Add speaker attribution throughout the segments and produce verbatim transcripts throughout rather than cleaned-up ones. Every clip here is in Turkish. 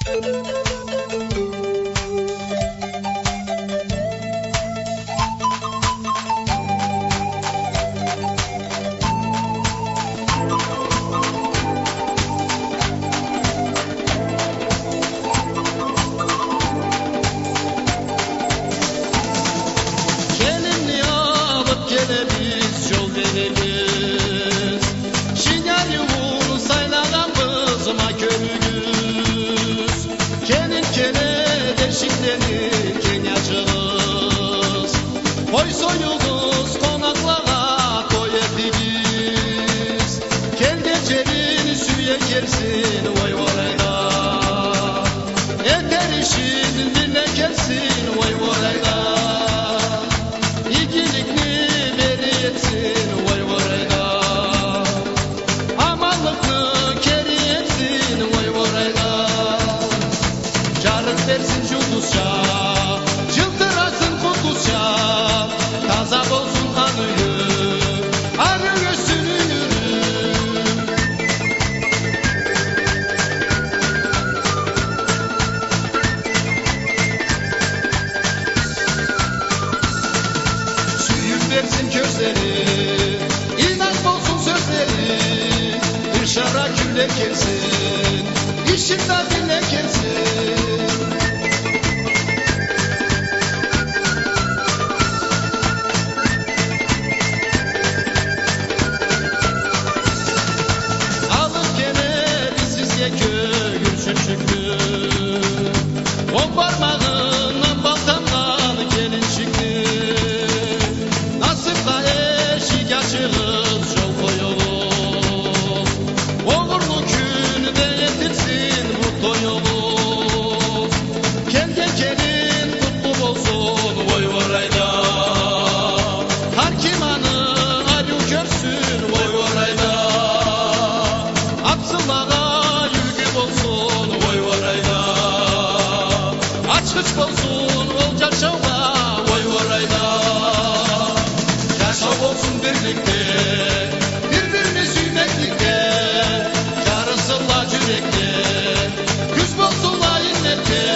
Speaker 1: Gelinli alıp gelebiz yol veremiz. Şinyar yuvun saylanan kızıma körügüz. Gelin kele deşiklenip kenyacığız. Koy soyuluz konaklara koy epigiz. Gel gecenin süye gelsin vay varayda. Eter işin birine gelsin vay varayda. İyilikni veri etsin vay varayda. Amanlıklı keri etsin vay varayda. Carın versin cuduzca, cıldırasın kuduzca. Taza olsun kanıyı, arı göğsünü. Versin gözleri, inat olsun sözleri. Irşara külle gelsin, işinden dile gelsin. Alıp gene bizsizge köyün çöçüklü. On parmağının baltamdan gelin çıktı. Nasipla eşik açığız yol koyuluz. Uğurlu günde yetirsin bu toyuluz. Kendi gelin kutlu olsun vay varayda. Harkimanı arı görsün vay varayda. Aksılara yürgü olsun vay varayda. Açık olsun olacak şovla vay varayda. Yaşam olsun birlikte, birbirini süymeklikte. Yarısınla yürekte, güç olsunla innette.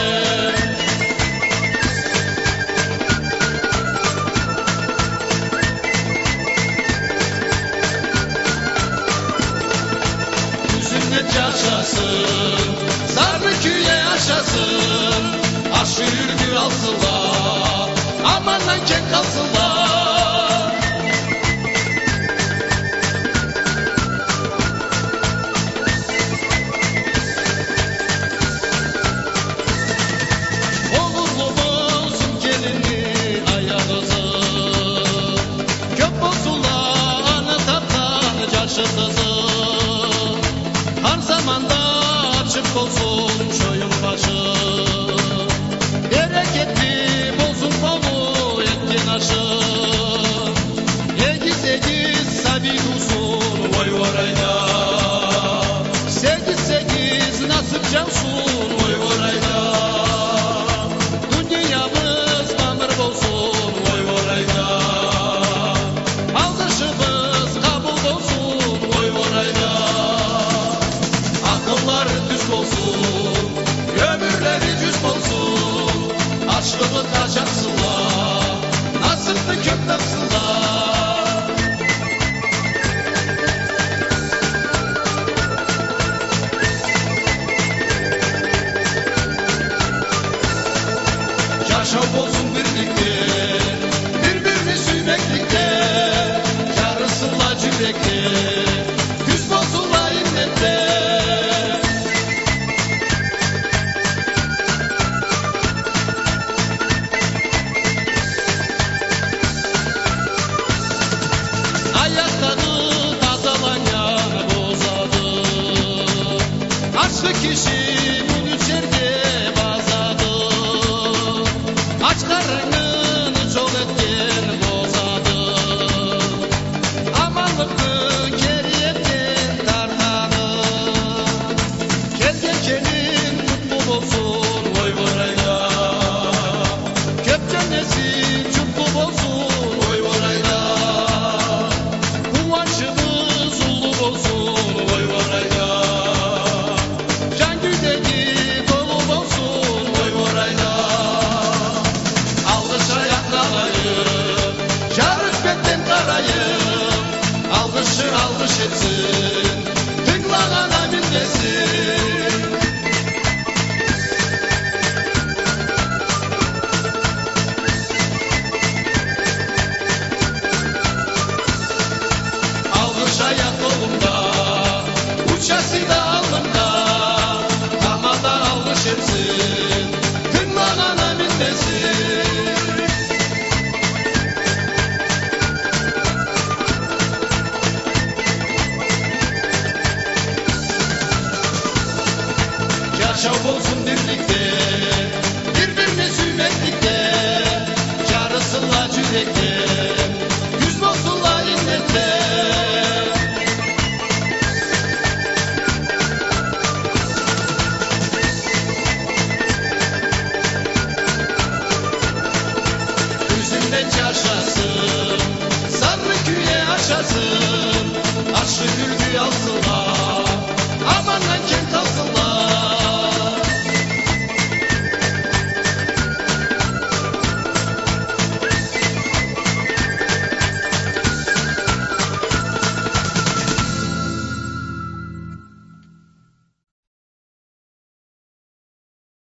Speaker 1: Sünnet yaşasın, sarı küye yaşasın. Aşı yürgü alsınlar, amandan kek kalsınlar. Oğurlu olsun gelini ayağınızı. Kök olsunlar anı taptan yaşınızı. Her zamanda açık olsun şoyun başı. Bereketli bozun kolu etkin aşı. Egiz egiz sabit olsun vay varayda. Sekiz sekiz nasip cansun vay varayda. Dünyamız mamır olsun vay varayda. Aldırışımız kabul olsun vay varayda. Akıllar düz olsun, ömürleri düz olsun. Açlığı kaçarsınlar, nasipli köktarsınlar. Yaşam olsun birlikte, birbirini süymeklikte. Yarısınlar yürekte, güç olsunlar innette. Ayakları tazalanyan bozadı. Açlı kişi bunu içeride bazadı. Aç karnını çok etken bozadı. Amanlıklı geri etken tartanı. Gelgen gelin mutlu olsun vay varayda. Köpçenesi çutlu olsun vay varayda. Kıvançımız ulu olsun vay varayda. Can güdedi Yaşa olsun birlikte, birbirini sümmetlikte, çağrısınlar cürekte, yüz bozsunlar innette. Üzümden çarşası, sarı küye aşası.